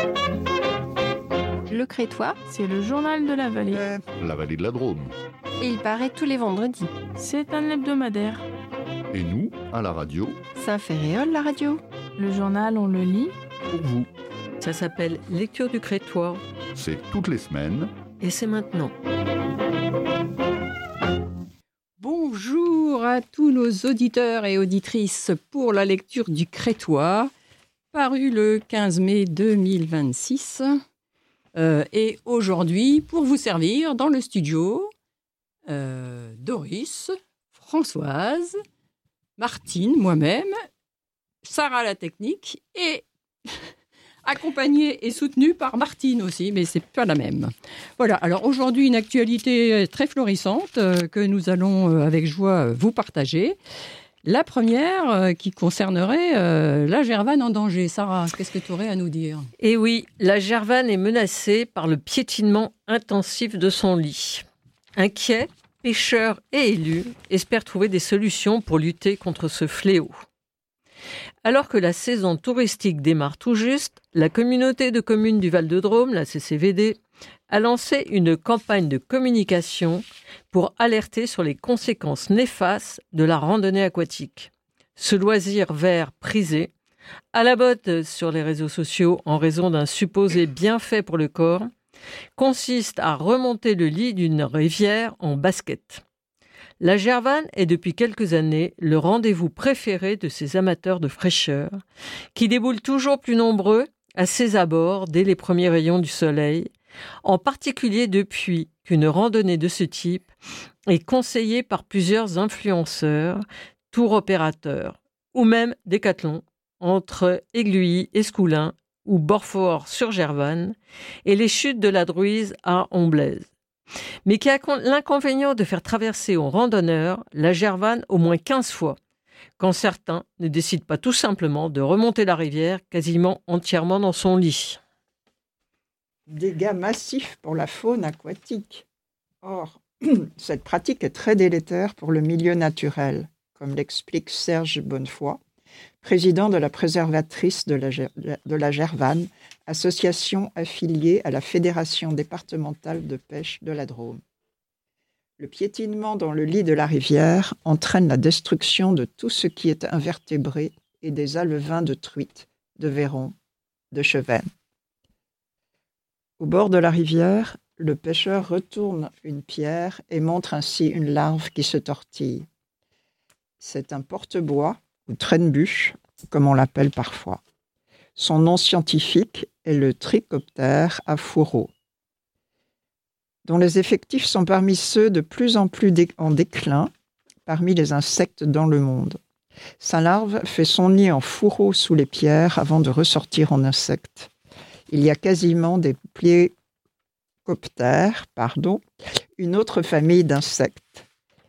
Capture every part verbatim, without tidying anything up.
Le Crétois, c'est le journal de la vallée. Euh, la vallée de la Drôme. Et il paraît tous les vendredis. C'est un hebdomadaire. Et nous, à la radio, Saint-Ferréol, la radio. Le journal, on le lit pour vous. Ça s'appelle Lecture du Crétois. C'est toutes les semaines. Et c'est maintenant. Bonjour à tous nos auditeurs et auditrices pour la lecture du Crétois, paru le quinze mai deux mille vingt-six. Euh, et aujourd'hui, pour vous servir dans le studio, euh, Doris, Françoise, Martine, moi-même, Sarah la technique et accompagnée et soutenue par Martine aussi, mais c'est pas la même. Voilà, alors aujourd'hui une actualité très florissante euh, que nous allons euh, avec joie vous partager. La première euh, qui concernerait euh, la Gervanne en danger. Sarah, qu'est-ce que tu aurais à nous dire ? Eh oui, la Gervanne est menacée par le piétinement intensif de son lit. Inquiets, pêcheurs et élus espèrent trouver des solutions pour lutter contre ce fléau. Alors que la saison touristique démarre tout juste, la communauté de communes du Val-de-Drôme, la C C V D, a lancé une campagne de communication pour alerter sur les conséquences néfastes de la randonnée aquatique. Ce loisir vert prisé, à la botte sur les réseaux sociaux en raison d'un supposé bienfait pour le corps, consiste à remonter le lit d'une rivière en basket. La Gervanne est depuis quelques années le rendez-vous préféré de ces amateurs de fraîcheur qui déboulent toujours plus nombreux à ses abords dès les premiers rayons du soleil, en particulier depuis qu'une randonnée de ce type est conseillée par plusieurs influenceurs, tour opérateurs ou même décathlon entre Aiguilly, Escoulin ou Borfort sur Gervanne et les chutes de la Druise à Omblaise. Mais qui a l'inconvénient de faire traverser aux randonneurs la Gervanne au moins quinze fois, quand certains ne décident pas tout simplement de remonter la rivière quasiment entièrement dans son lit. Dégâts massifs pour la faune aquatique. Or, cette pratique est très délétère pour le milieu naturel, comme l'explique Serge Bonnefoy, président de la préservatrice de la, de la Gervanne, association affiliée à la Fédération départementale de pêche de la Drôme. Le piétinement dans le lit de la rivière entraîne la destruction de tout ce qui est invertébré et des alevins de truites, de vairons, de chevennes. Au bord de la rivière, le pêcheur retourne une pierre et montre ainsi une larve qui se tortille. C'est un porte-bois, ou traîne-bûche, comme on l'appelle parfois. Son nom scientifique est le trichoptère à fourreau, dont les effectifs sont parmi ceux de plus en plus dé- en déclin parmi les insectes dans le monde. Sa larve fait son nid en fourreau sous les pierres avant de ressortir en insecte. Il y a quasiment des plécoptères, pardon, une autre famille d'insectes,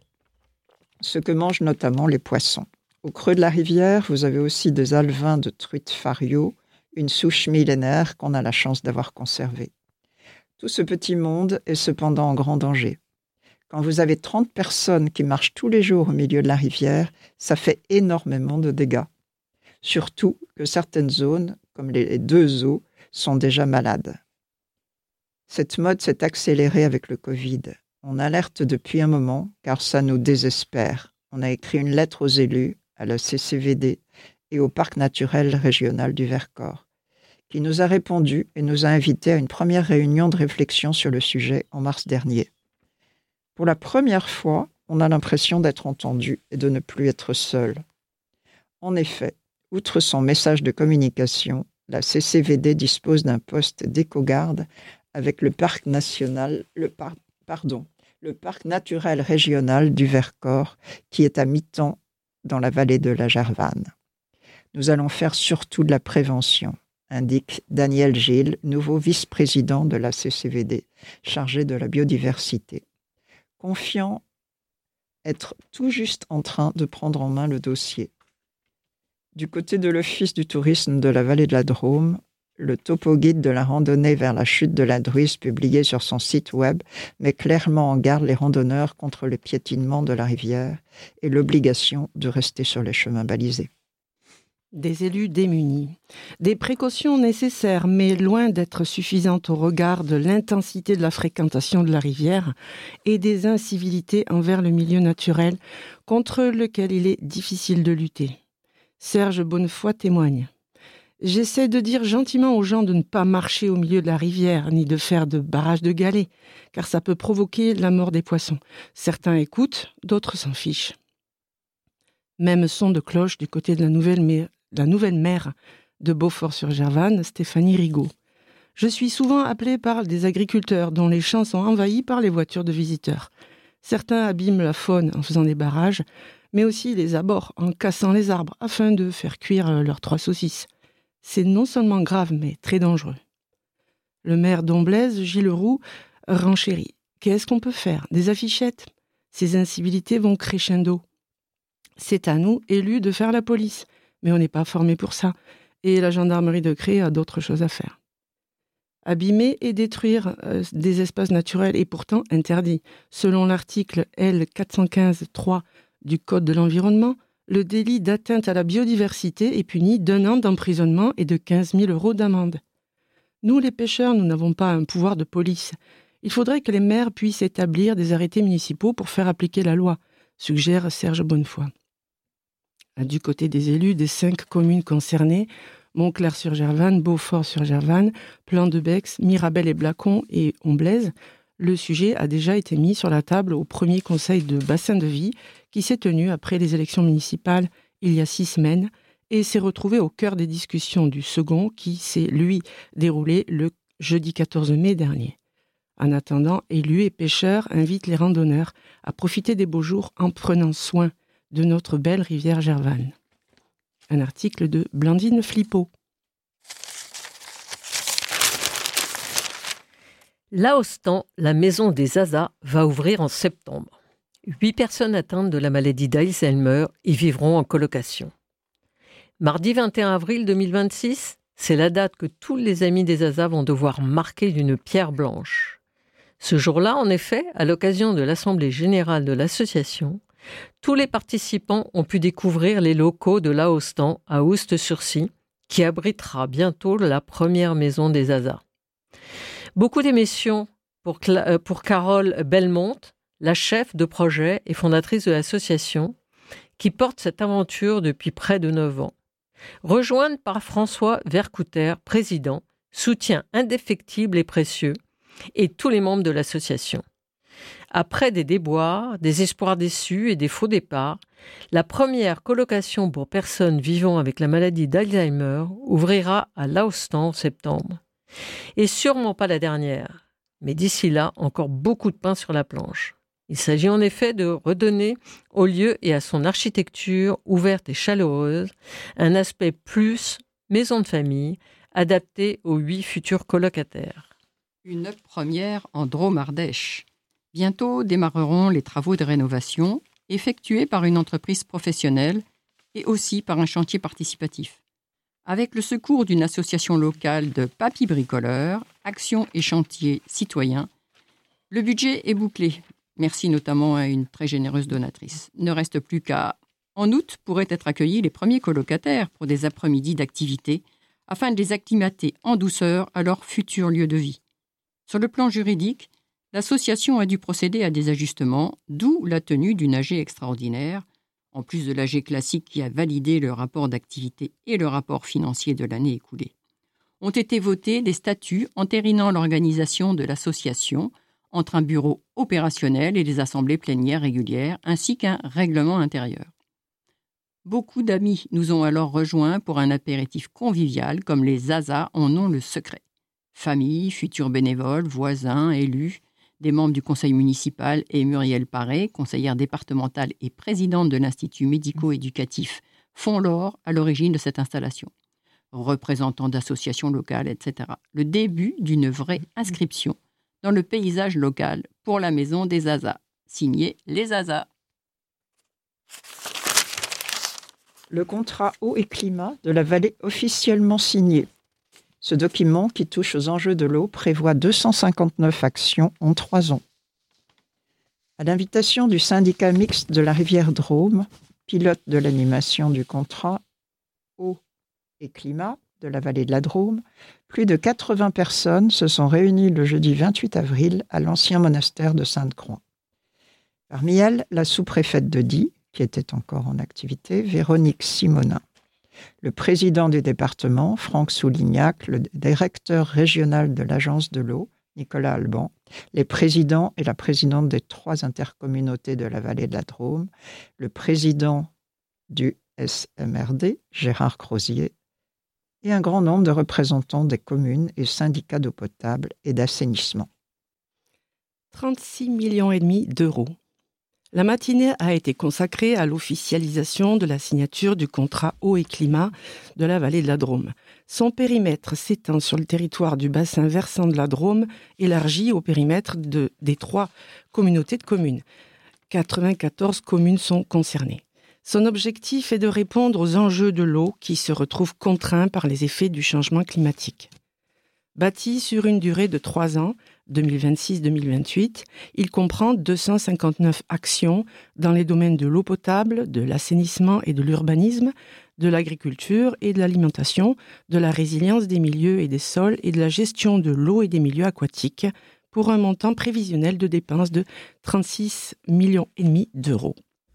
ce que mangent notamment les poissons. Au creux de la rivière, vous avez aussi des alevins de truites fario, une souche millénaire qu'on a la chance d'avoir conservée. Tout ce petit monde est cependant en grand danger. Quand vous avez trente personnes qui marchent tous les jours au milieu de la rivière, ça fait énormément de dégâts. Surtout que certaines zones, comme les deux eaux, sont déjà malades. Cette mode s'est accélérée avec le Covid. On alerte depuis un moment, car ça nous désespère. On a écrit une lettre aux élus, à la C C V D et au Parc naturel régional du Vercors, qui nous a répondu et nous a invités à une première réunion de réflexion sur le sujet en mars dernier. Pour la première fois, on a l'impression d'être entendu et de ne plus être seul. En effet, outre son message de communication, la C C V D dispose d'un poste d'éco-garde avec le Parc national, le par, pardon, le Parc naturel régional du Vercors, qui est à mi-temps dans la vallée de la Gervanne. Nous allons faire surtout de la prévention, indique Daniel Gilles, nouveau vice-président de la C C V D, chargé de la biodiversité. Confiant être tout juste en train de prendre en main le dossier. Du côté de l'Office du tourisme de la vallée de la Drôme, le topo-guide de la randonnée vers la chute de la Druise publié sur son site web met clairement en garde les randonneurs contre le piétinement de la rivière et l'obligation de rester sur les chemins balisés. des élus démunis. Des précautions nécessaires, mais loin d'être suffisantes au regard de l'intensité de la fréquentation de la rivière et des incivilités envers le milieu naturel contre lequel il est difficile de lutter. Serge Bonnefoy témoigne. J'essaie de dire gentiment aux gens de ne pas marcher au milieu de la rivière, ni de faire de barrages de galets, car ça peut provoquer la mort des poissons. Certains écoutent, d'autres s'en fichent. Même son de cloche du côté de la nouvelle, mer, la nouvelle maire de Beaufort-sur-Gervanne, Stéphanie Rigaud. Je suis souvent appelée par des agriculteurs dont les champs sont envahis par les voitures de visiteurs. Certains abîment la faune en faisant des barrages, mais aussi les abordent en cassant les arbres afin de faire cuire leurs trois saucisses. C'est non seulement grave, mais très dangereux. Le maire d'Omblaise, Gilles Roux, renchérit. Qu'est-ce qu'on peut faire? Des affichettes? Ces incivilités vont crescendo. C'est à nous, élus, de faire la police. Mais on n'est pas formés pour ça. Et la gendarmerie de Cré a d'autres choses à faire. Abîmer et détruire euh, des espaces naturels est pourtant interdit. Selon l'article L quatre cent quinze trois du Code de l'environnement, le délit d'atteinte à la biodiversité est puni d'un an d'emprisonnement et de quinze mille euros d'amende. Nous, les pêcheurs, nous n'avons pas un pouvoir de police. Il faudrait que les maires puissent établir des arrêtés municipaux pour faire appliquer la loi, suggère Serge Bonnefoy. Du côté des élus des cinq communes concernées, Montclair-sur-Gervanne, Beaufort-sur-Gervanne, Plan-de-Bex, Mirabel et Blacon et Omblaise, le sujet a déjà été mis sur la table au premier conseil de bassin de vie qui s'est tenu après les élections municipales il y a six semaines et s'est retrouvé au cœur des discussions du second qui s'est, lui, déroulé le jeudi quatorze mai dernier. En attendant, élus et pêcheurs invitent les randonneurs à profiter des beaux jours en prenant soin de notre belle rivière Gervanne. Un article de Blandine Flippo. Laostan, la maison des Zaza, va ouvrir en septembre. Huit personnes atteintes de la maladie d'Alzheimer y vivront en colocation. Mardi vingt et un avril deux mille vingt-six, c'est la date que tous les amis des Zaza vont devoir marquer d'une pierre blanche. Ce jour-là, en effet, à l'occasion de l'Assemblée générale de l'association, tous les participants ont pu découvrir les locaux de Laostan à Oust-sur-Scie, qui abritera bientôt la première maison des Zaza. Beaucoup d'émotions pour, Cla- pour Carole Belmont, la chef de projet et fondatrice de l'association, qui porte cette aventure depuis près de neuf ans. Rejointe par François Vercouter, président, soutien indéfectible et précieux, et tous les membres de l'association. Après des déboires, des espoirs déçus et des faux départs, la première colocation pour personnes vivant avec la maladie d'Alzheimer ouvrira à Laostan en septembre. Et sûrement pas la dernière, mais d'ici là, encore beaucoup de pain sur la planche. Il s'agit en effet de redonner au lieu et à son architecture ouverte et chaleureuse un aspect plus maison de famille adapté aux huit futurs colocataires. Une première en Drôme-Ardèche. Bientôt démarreront les travaux de rénovation effectués par une entreprise professionnelle et aussi par un chantier participatif. Avec le secours d'une association locale de papy bricoleurs, Action et Chantier Citoyens, le budget est bouclé. Merci notamment à une très généreuse donatrice. Ne reste plus qu'à, en août, pourraient être accueillis les premiers colocataires pour des après-midi d'activité afin de les acclimater en douceur à leur futur lieu de vie. Sur le plan juridique, l'association a dû procéder à des ajustements, d'où la tenue d'une A G extraordinaire, en plus de l'A G classique qui a validé le rapport d'activité et le rapport financier de l'année écoulée. Ont été votés des statuts entérinant l'organisation de l'association entre un bureau opérationnel et des assemblées plénières régulières, ainsi qu'un règlement intérieur. Beaucoup d'amis nous ont alors rejoints pour un apéritif convivial, comme les Zaza en ont le secret. Famille, futurs bénévoles, voisins, élus, des membres du conseil municipal et Muriel Paré, conseillère départementale et présidente de l'Institut médico-éducatif Font-l'Or, à l'origine de cette installation. Représentants d'associations locales, et cetera. Le début d'une vraie inscription dans le paysage local pour la maison des Zaza. Signé les Zaza. Le contrat eau et climat de la vallée officiellement signé. Ce document, qui touche aux enjeux de l'eau, prévoit deux cent cinquante-neuf actions en trois ans. À l'invitation du syndicat mixte de la rivière Drôme, pilote de l'animation du contrat eau et climat de la vallée de la Drôme, plus de quatre-vingts personnes se sont réunies le jeudi vingt-huit avril à l'ancien monastère de Sainte-Croix. Parmi elles, la sous-préfète de Die, qui était encore en activité, Véronique Simonin, le président du département, Franck Soulignac, le directeur régional de l'agence de l'eau, Nicolas Alban, les présidents et la présidente des trois intercommunautés de la vallée de la Drôme, le président du S M R D, Gérard Crozier, et un grand nombre de représentants des communes et syndicats d'eau potable et d'assainissement. trente-six millions et demi d'euros. La matinée a été consacrée à l'officialisation de la signature du contrat eau et climat de la vallée de la Drôme. Son périmètre s'étend sur le territoire du bassin versant de la Drôme, élargi au périmètre de, des trois communautés de communes. quatre-vingt-quatorze communes sont concernées. Son objectif est de répondre aux enjeux de l'eau qui se retrouvent contraints par les effets du changement climatique. Bâti sur une durée de trois ans, deux mille vingt-six deux mille vingt-huit, il comprend deux cent cinquante-neuf actions dans les domaines de l'eau potable, de l'assainissement et de l'urbanisme, de l'agriculture et de l'alimentation, de la résilience des milieux et des sols et de la gestion de l'eau et des milieux aquatiques, pour un montant prévisionnel de dépenses de trente-six millions et demi d'euros.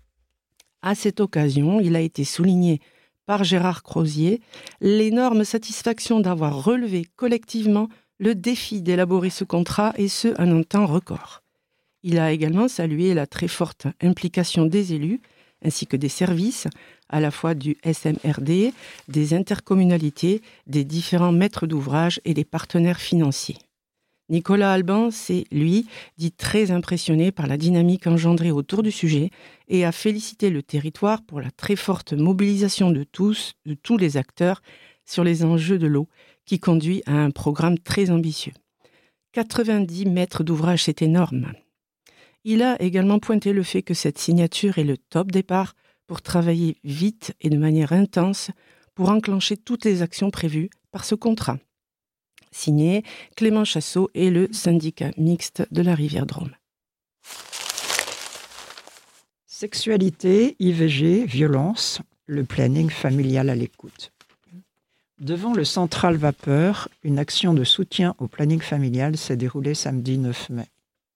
À cette occasion, il a été souligné par Gérard Crozier l'énorme satisfaction d'avoir relevé collectivement le défi d'élaborer ce contrat et ce en un temps record. Il a également salué la très forte implication des élus ainsi que des services, à la fois du S M R D, des intercommunalités, des différents maîtres d'ouvrage et des partenaires financiers. Nicolas Alban s'est, lui, dit très impressionné par la dynamique engendrée autour du sujet et a félicité le territoire pour la très forte mobilisation de tous, de tous les acteurs sur les enjeux de l'eau qui conduit à un programme très ambitieux. quatre-vingt-dix mètres d'ouvrage, c'est énorme. Il a également pointé le fait que cette signature est le top départ pour travailler vite et de manière intense pour enclencher toutes les actions prévues par ce contrat. Signé Clément Chassot et le syndicat mixte de la Rivière-Drôme. Sexualité, I V G, violence, le planning familial à l'écoute. Devant le Central Vapeur, une action de soutien au planning familial s'est déroulée samedi neuf mai.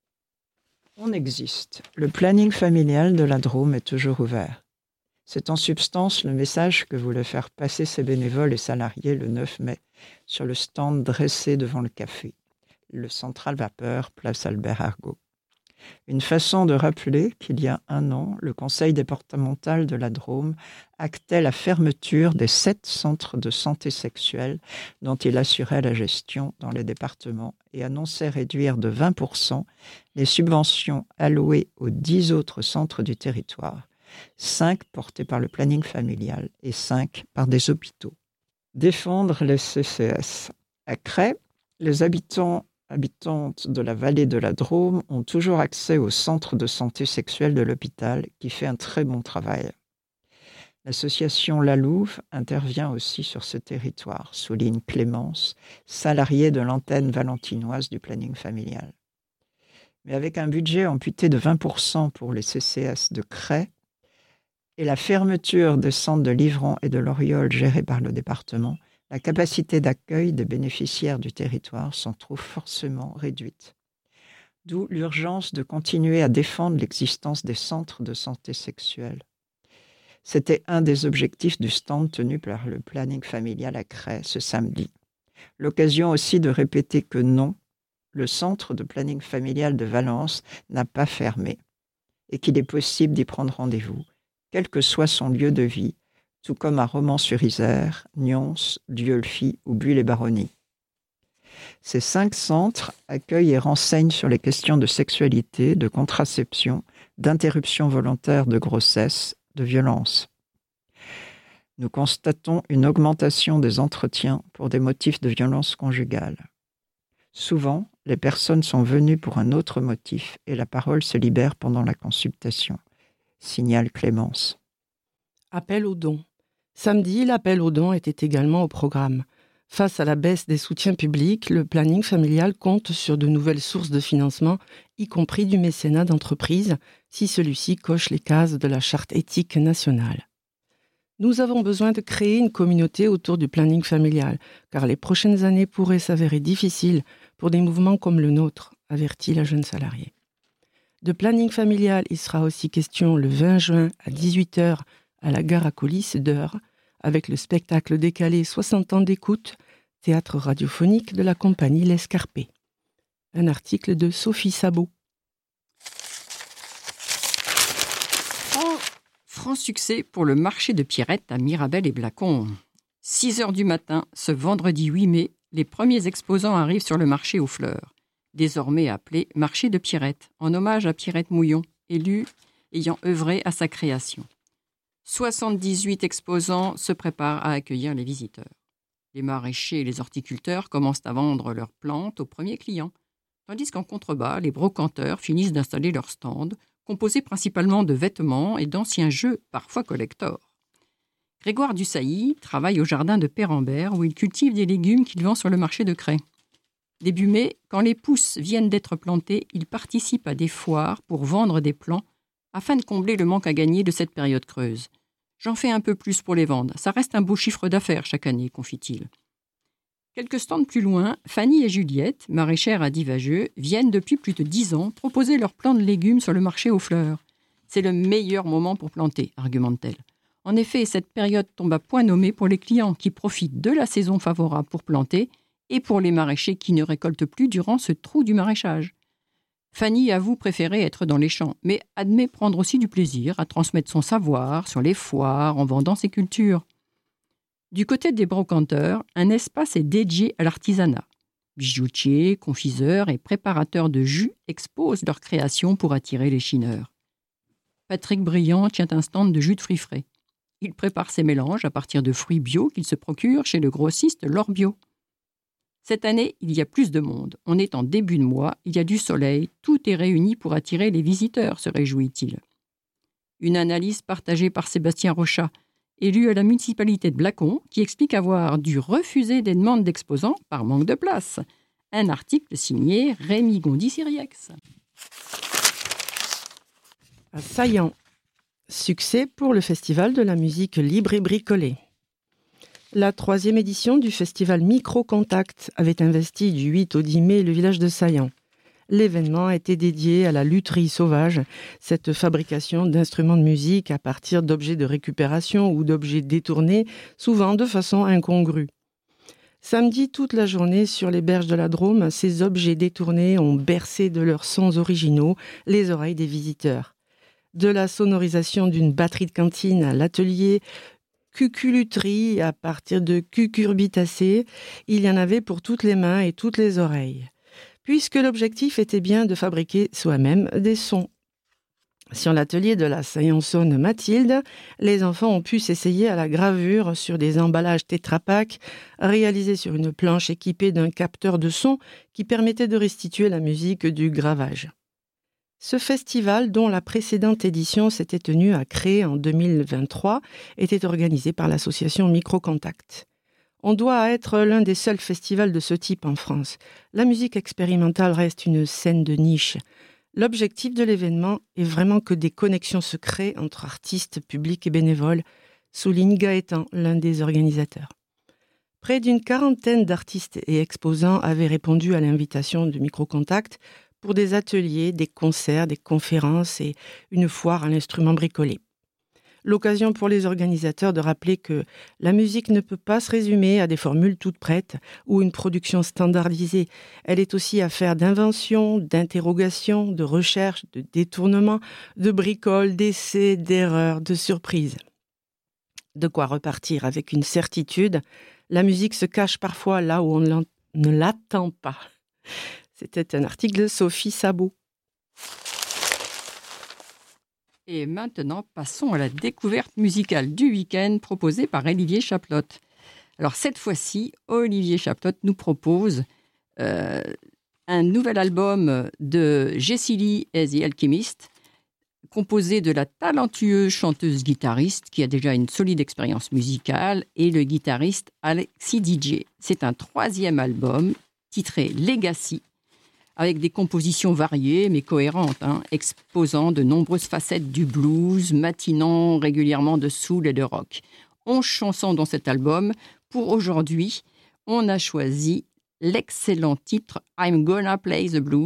On existe. Le planning familial de la Drôme est toujours ouvert. C'est en substance le message que voulaient faire passer ces bénévoles et salariés le neuf mai sur le stand dressé devant le café, le Central Vapeur, place Albert Argot. Une façon de rappeler qu'il y a un an, le conseil départemental de la Drôme actait la fermeture des sept centres de santé sexuelle dont il assurait la gestion dans les départements et annonçait réduire de vingt pour cent les subventions allouées aux dix autres centres du territoire, cinq portés par le planning familial et cinq par des hôpitaux. Défendre les C C S. À Cray, les habitants habitantes de la vallée de la Drôme ont toujours accès au centre de santé sexuelle de l'hôpital qui fait un très bon travail. L'association La Louve intervient aussi sur ce territoire, souligne Clémence, salariée de l'antenne valentinoise du planning familial. Mais avec un budget amputé de vingt pour cent pour les C C S de Cray et la fermeture des centres de Livron et de l'Oriole gérés par le département, la capacité d'accueil des bénéficiaires du territoire s'en trouve forcément réduite. D'où l'urgence de continuer à défendre l'existence des centres de santé sexuelle. C'était un des objectifs du stand tenu par le planning familial à Cray ce samedi. L'occasion aussi de répéter que non, le centre de planning familial de Valence n'a pas fermé et qu'il est possible d'y prendre rendez-vous, quel que soit son lieu de vie, tout comme à Romans-sur-Isère, Nyons, Dieulfi ou Bulle-et-Baronnie. Ces cinq centres accueillent et renseignent sur les questions de sexualité, de contraception, d'interruption volontaire de grossesse, de violence. Nous constatons une augmentation des entretiens pour des motifs de violence conjugale. Souvent, les personnes sont venues pour un autre motif et la parole se libère pendant la consultation, signale Clémence. Appel aux dons. Samedi, l'appel aux dons était également au programme. Face à la baisse des soutiens publics, le planning familial compte sur de nouvelles sources de financement, y compris du mécénat d'entreprise, si celui-ci coche les cases de la charte éthique nationale. Nous avons besoin de créer une communauté autour du planning familial, car les prochaines années pourraient s'avérer difficiles pour des mouvements comme le nôtre, avertit la jeune salariée. De planning familial, il sera aussi question le vingt juin à dix-huit heures à la gare à coulisses d'Eure, avec le spectacle décalé soixante ans d'écoute, théâtre radiophonique de la compagnie L'Escarpé. Un article de Sophie Sabot. Franc succès pour le marché de Pierrette à Mirabel et Blacon. six heures du matin, ce vendredi huit mai, les premiers exposants arrivent sur le marché aux fleurs, désormais appelé marché de Pierrette, en hommage à Pierrette Mouillon, élue ayant œuvré à sa création. soixante-dix-huit exposants se préparent à accueillir les visiteurs. Les maraîchers et les horticulteurs commencent à vendre leurs plantes aux premiers clients, tandis qu'en contrebas, les brocanteurs finissent d'installer leurs stands, composés principalement de vêtements et d'anciens jeux, parfois collector. Grégoire Dussailly travaille au jardin de Pérambert où il cultive des légumes qu'il vend sur le marché de Cray. Début mai, quand les pousses viennent d'être plantées, il participe à des foires pour vendre des plants afin de combler le manque à gagner de cette période creuse. J'en fais un peu plus pour les vendre. Ça reste un beau chiffre d'affaires chaque année, confie-t-il. Quelques stands plus loin, Fanny et Juliette, maraîchères à Divageux, viennent depuis plus de dix ans proposer leurs plants de légumes sur le marché aux fleurs. C'est le meilleur moment pour planter, argumente-t-elle. En effet, cette période tombe à point nommé pour les clients qui profitent de la saison favorable pour planter et pour les maraîchers qui ne récoltent plus durant ce trou du maraîchage. Fanny avoue préférer être dans les champs, mais admet prendre aussi du plaisir à transmettre son savoir sur les foires en vendant ses cultures. Du côté des brocanteurs, un espace est dédié à l'artisanat. Bijoutiers, confiseurs et préparateurs de jus exposent leurs créations pour attirer les chineurs. Patrick Briand tient un stand de jus de fruits frais. Il prépare ses mélanges à partir de fruits bio qu'il se procure chez le grossiste L'Or Bio. Cette année, il y a plus de monde. On est en début de mois, il y a du soleil, tout est réuni pour attirer les visiteurs, se réjouit-il. Une analyse partagée par Sébastien Rochat, élu à la municipalité de Blacon, qui explique avoir dû refuser des demandes d'exposants par manque de place. Un article signé Rémi Gondi-Siriex. À Saillant, succès pour le Festival de la musique libre et bricolée. La troisième édition du festival Micro-Contact avait investi du huit au dix mai le village de Saillant. L'événement était dédié à la lutherie sauvage, cette fabrication d'instruments de musique à partir d'objets de récupération ou d'objets détournés, souvent de façon incongrue. Samedi, toute la journée, sur les berges de la Drôme, ces objets détournés ont bercé de leurs sons originaux les oreilles des visiteurs. De la sonorisation d'une batterie de cantine à l'atelier cuculuterie à partir de cucurbitacées, il y en avait pour toutes les mains et toutes les oreilles. Puisque l'objectif était bien de fabriquer soi-même des sons. Sur l'atelier de la Saillançonne Mathilde, les enfants ont pu s'essayer à la gravure sur des emballages Tetra Pak réalisés sur une planche équipée d'un capteur de son qui permettait de restituer la musique du gravage. Ce festival, dont la précédente édition s'était tenue à Cré en deux mille vingt-trois, était organisé par l'association Micro-Contact. On doit être l'un des seuls festivals de ce type en France. La musique expérimentale reste une scène de niche. L'objectif de l'événement est vraiment que des connexions se créent entre artistes, publics et bénévoles, souligne Gaëtan, l'un des organisateurs. Près d'une quarantaine d'artistes et exposants avaient répondu à l'invitation de Micro-Contact pour des ateliers, des concerts, des conférences et une foire à l'instrument bricolé. L'occasion pour les organisateurs de rappeler que la musique ne peut pas se résumer à des formules toutes prêtes ou une production standardisée. Elle est aussi affaire d'invention, d'interrogation, de recherche, de détournement, de bricole, d'essais, d'erreurs, de surprises. De quoi repartir avec une certitude. La musique se cache parfois là où on ne l'attend pas. C'était un article de Sophie Sabot. Et maintenant, passons à la découverte musicale du week-end proposée par Olivier Chaplotte. Alors cette fois-ci, Olivier Chaplotte nous propose euh, un nouvel album de Jessie Lee et The Alchemist, composé de la talentueuse chanteuse-guitariste qui a déjà une solide expérience musicale et le guitariste Alexis D J. C'est un troisième album titré Legacy, avec des compositions variées mais cohérentes, hein, exposant de nombreuses facettes du blues, matinant régulièrement de soul et de rock. onze chansons dans cet album. Pour aujourd'hui, on a choisi l'excellent titre « I'm Gonna Play the Blues ».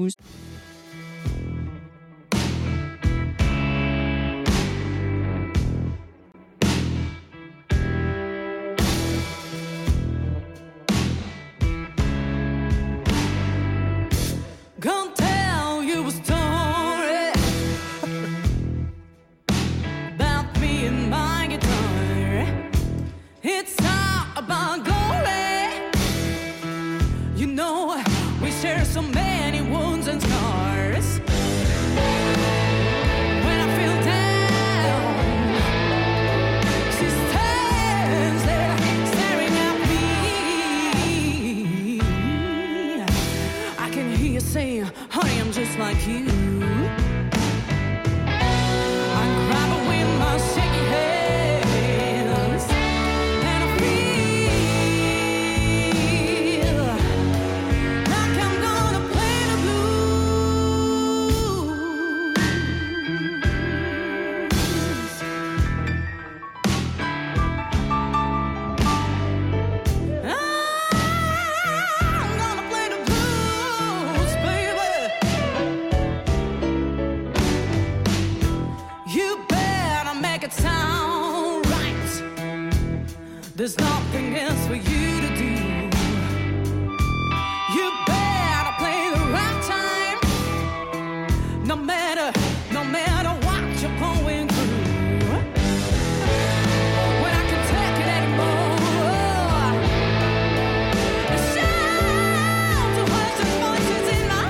Gonna tell you a story about me and my guitar. It's all about glory. You know, we share so many wounds and scars. When I feel down, she stands there staring at me. I can hear you saying, honey, I'm just like you. I'm grabbing with my shaky hands, and I feel like I'm gonna play the blues. I'm gonna play the blues, baby. You better make it sound right. There's nothing else for you to do. You better play the right time. No matter, no matter what you're going through. When I can take it anymore, it's shout to hush the voices in my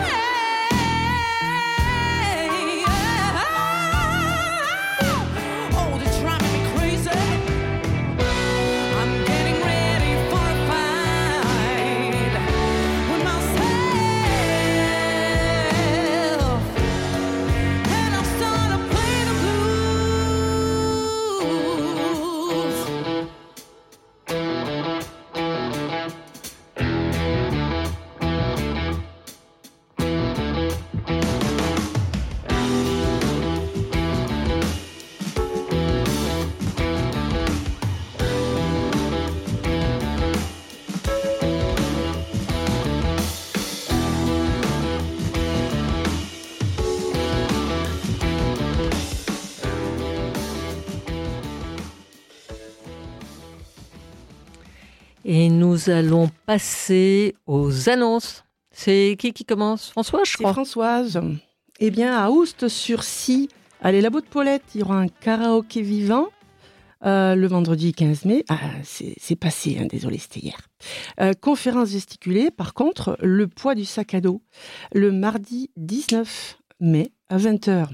head. Oh, they're driving me crazy. I'm getting ready for a fight with myself, and I'll start to play the blues. Et nous allons passer aux annonces. C'est qui qui commence? François, je C'est crois. Françoise. Eh bien, à Oust-sur-Scie, à les Labos de Paulette, il y aura un karaoké vivant euh, le vendredi quinze mai. Ah, c'est, c'est passé, hein, désolé, c'était hier. Euh, conférence gesticulée, par contre, le poids du sac à dos, le mardi dix-neuf mai à vingt heures.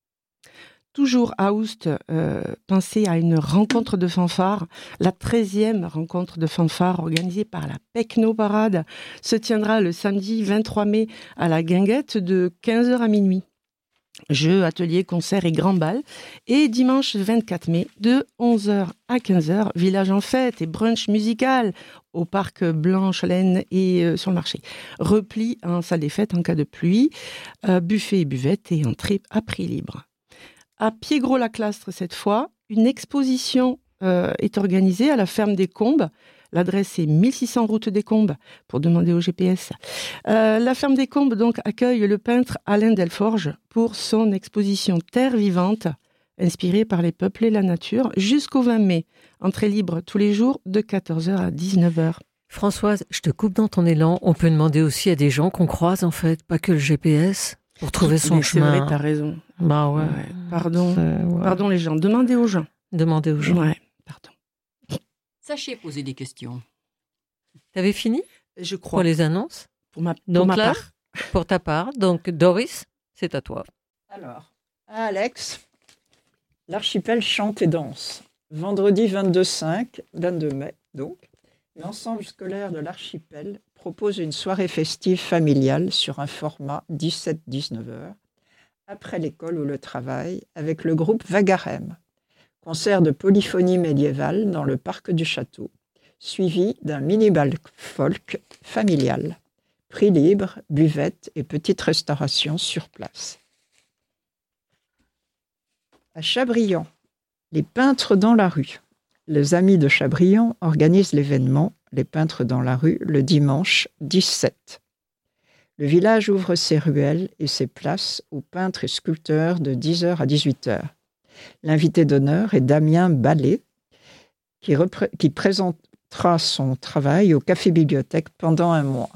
Toujours à Oust, euh, pensez à une rencontre de fanfare, la treizième rencontre de fanfare organisée par la Pecno Parade se tiendra le samedi vingt-trois mai à la Guinguette de quinze heures à minuit. Jeux, ateliers, concerts et grands bals. Et dimanche vingt-quatre mai de onze heures à quinze heures, village en fête et brunch musical au parc Blanche-Laine et euh, sur le marché. Repli en salle des fêtes en cas de pluie, euh, buffet et buvette et entrée à prix libre. À Piégros-Laclastre, cette fois, une exposition euh, est organisée à la ferme des Combes. L'adresse est mille six cents route des Combes, pour demander au G P S. Euh, la ferme des Combes donc, accueille le peintre Alain Delforge pour son exposition Terre vivante, inspirée par les peuples et la nature, jusqu'au vingt mai. Entrée libre tous les jours de quatorze heures à dix-neuf heures. Françoise, je te coupe dans ton élan. On peut demander aussi à des gens qu'on croise, en fait, pas que le G P S, pour trouver son Mais chemin. C'est vrai, t'as raison. Bah ouais. Ouais, pardon. C'est- ouais. Pardon les gens, demandez aux gens. Demandez aux gens. Ouais, pardon. Sachez poser des questions. T'avais fini Je pour crois. les annonces? Pour ma, pour Donc ma là, part. pour ta part. Donc, Doris, c'est à toi. Alors, à Alex, l'archipel chante et danse. Vendredi vingt-deux cinq, vingt-deux mai, donc, l'ensemble scolaire de l'archipel propose une soirée festive familiale sur un format dix-sept dix-neuf heures, après l'école ou le travail, avec le groupe Vagarem. Concert de polyphonie médiévale dans le parc du château, suivi d'un mini-bal folk familial. Prix libre, buvette et petite restauration sur place. À Chabriand, les peintres dans la rue. Les Amis de Chabriand organisent l'événement Les Peintres dans la rue le dimanche dix-sept. Le village ouvre ses ruelles et ses places aux peintres et sculpteurs de dix heures à dix-huit heures. L'invité d'honneur est Damien Ballet, qui, repré- qui présentera son travail au Café Bibliothèque pendant un mois.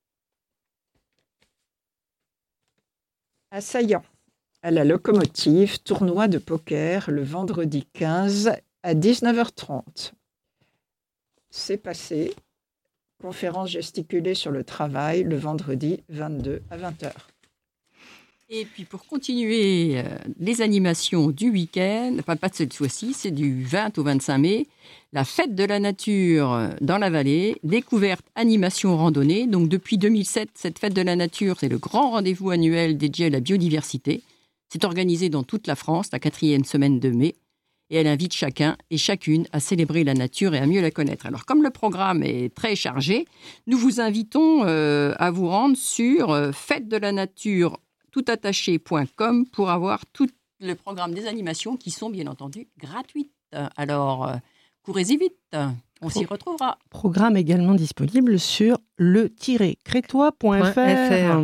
À Saillant, à la Locomotive, tournoi de poker le vendredi quinze à dix-neuf heures trente. C'est passé. Conférence gesticulée sur le travail le vendredi vingt-deux à vingt heures. Et puis pour continuer euh, les animations du week-end, enfin pas de cette fois-ci, c'est du vingt au vingt-cinq mai, la fête de la nature euh, dans la vallée, découverte, animation, randonnée. Donc depuis deux mille sept, cette fête de la nature, c'est le grand rendez-vous annuel dédié à la biodiversité. C'est organisé dans toute la France, la quatrième semaine de mai. Et elle invite chacun et chacune à célébrer la nature et à mieux la connaître. Alors, comme le programme est très chargé, nous vous invitons euh, à vous rendre sur euh, fête de la nature toutattaché point com pour avoir tout le programme des animations qui sont bien entendu gratuites. Alors, euh, courez-y vite, on s'y retrouvera. Programme également disponible sur le tiret crétois point f r.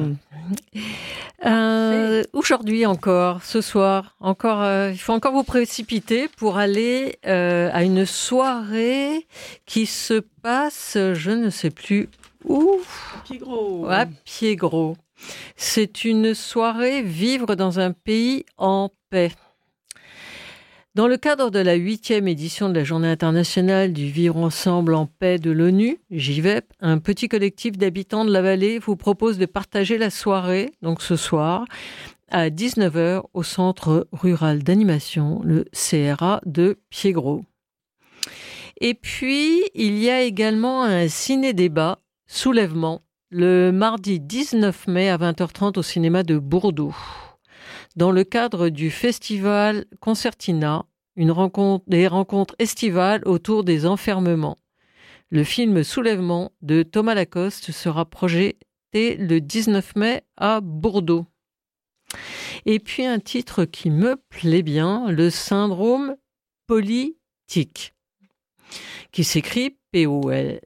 Euh, aujourd'hui encore, ce soir, encore, euh, il faut encore vous précipiter pour aller euh, à une soirée qui se passe, je ne sais plus où. Pied-Gros. À Pied-Gros. C'est une soirée Vivre dans un pays en paix. Dans le cadre de la huitième édition de la Journée internationale du Vivre ensemble en paix de l'ONU, J V E P, un petit collectif d'habitants de la vallée vous propose de partager la soirée, donc ce soir, à dix-neuf heures au Centre rural d'animation, le C R A de Pied-Gros. Et puis, il y a également un ciné-débat, Soulèvement, le mardi dix-neuf mai à vingt heures trente au cinéma de Bordeaux. Dans le cadre du festival Concertina, une rencontre, des rencontres estivales autour des enfermements. Le film Soulèvement de Thomas Lacoste sera projeté le dix-neuf mai à Bordeaux. Et puis un titre qui me plaît bien, le syndrome politique, qui s'écrit P O L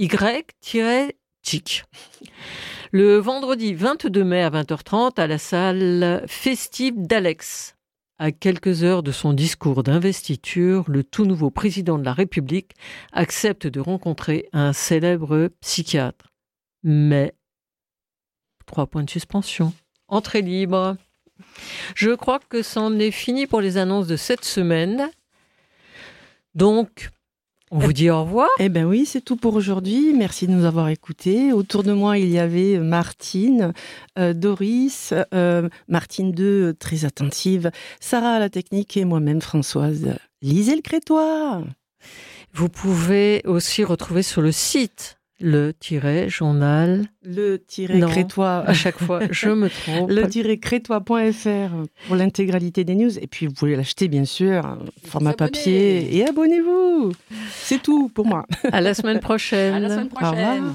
Y-tic. Le vendredi vingt-deux mai à vingt heures trente à la salle festive d'Alex. À quelques heures de son discours d'investiture, le tout nouveau président de la République accepte de rencontrer un célèbre psychiatre. Mais, trois points de suspension. Entrée libre. Je crois que c'en est fini pour les annonces de cette semaine. Donc, on vous dit au revoir. Eh bien oui, c'est tout pour aujourd'hui. Merci de nous avoir écoutés. Autour de moi, il y avait Martine, euh, Doris, euh, Martine deux, très attentive, Sarah à la technique et moi-même, Françoise. Lisez le crétois. Vous pouvez aussi retrouver sur le site le tiret journal. Le tiret Non, crétois. à chaque fois, je me trompe. Le tiret crétois point f r pour l'intégralité des news. Et puis, vous pouvez l'acheter, bien sûr, format papier. Et abonnez-vous. C'est tout pour moi. À la semaine prochaine. À la semaine Au revoir.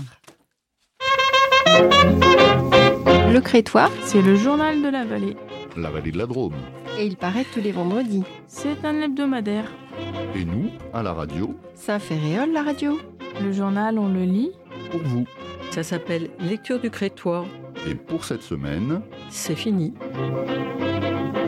prochaine. Le Crétois, C'est le journal de la vallée. La vallée de la Drôme. et il paraît tous les vendredis. C'est un hebdomadaire. Et nous, à la radio, Saint-Ferréol, la radio. Le journal, on le lit. pour vous. Ça s'appelle Lecture du Crétois. Et pour cette semaine, C'est fini.